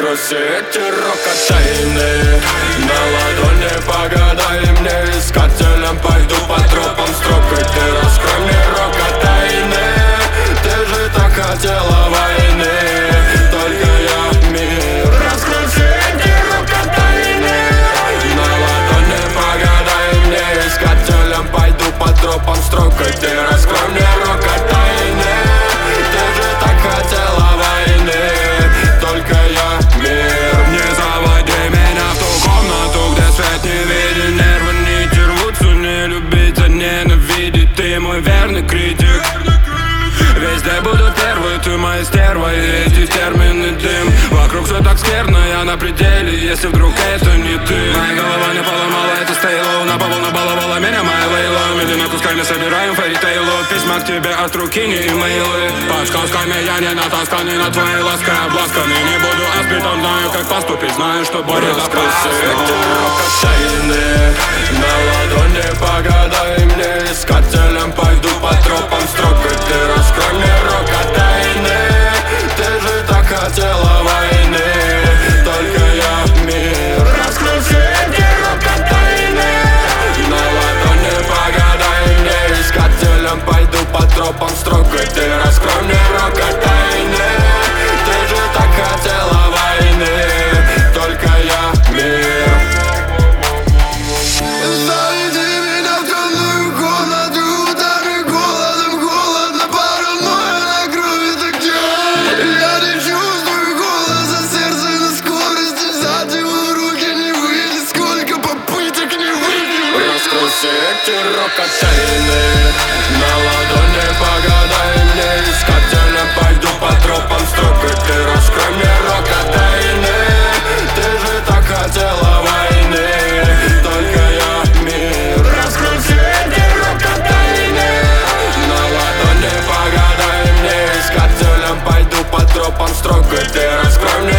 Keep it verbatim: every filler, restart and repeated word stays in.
Раскрой все эти рок-тайны, на ладони погадай мне, искателем пойду по тропам строк. И ты раскрой мне рок-тайны, ты же так хотела войны, только я мир. Раскрой все эти рок-тайны, на ладони погадай мне, искателем пойду по тропам строк. И ты раскрой мне рок-тайны, ты же так хотела войны, только я мир. Не заводи меня в ту комнату, где свет не виден, нервы нити рвутся, не любить, а ненавидеть. Ты мой верный критик, везде буду первый, ты моя стерва, и эти термины дым. Вокруг все так скверно, я на пределе, если вдруг это не ты. Моя голова не поломала, это стейло, на полу набаловала меня моя лейла. Медленно кусками собираем фэритейлу, письма к тебе от руки, не имейлы. Под сказками я не натаскан, не на твоей ласке обласкан. И не буду аспитом, знаю, как поступить, знаю, что будет опасно. Эти рок-тайны, на ладони погадай мне, искателем пойду по тропам строк. И ты раскрой мне рок-тайны, ты же так хотела войны, только я мир. Раскрой все эти рок-тайны, на ладони погадай мне, искателем пойду по тропам строк. И ты раскрой мне рок-тайны, ты же так хотела войны, только я мир. Все эти рок-тайны, на ладони погадай мне, искателем пойду по тропам строк. И ты раскрой мне рок-тайны, ты же так хотела войны, только я мир. Раскрой все эти рок-тайны, на ладони погадай мне, искателем пойду по тропам строк. И ты раскрой мне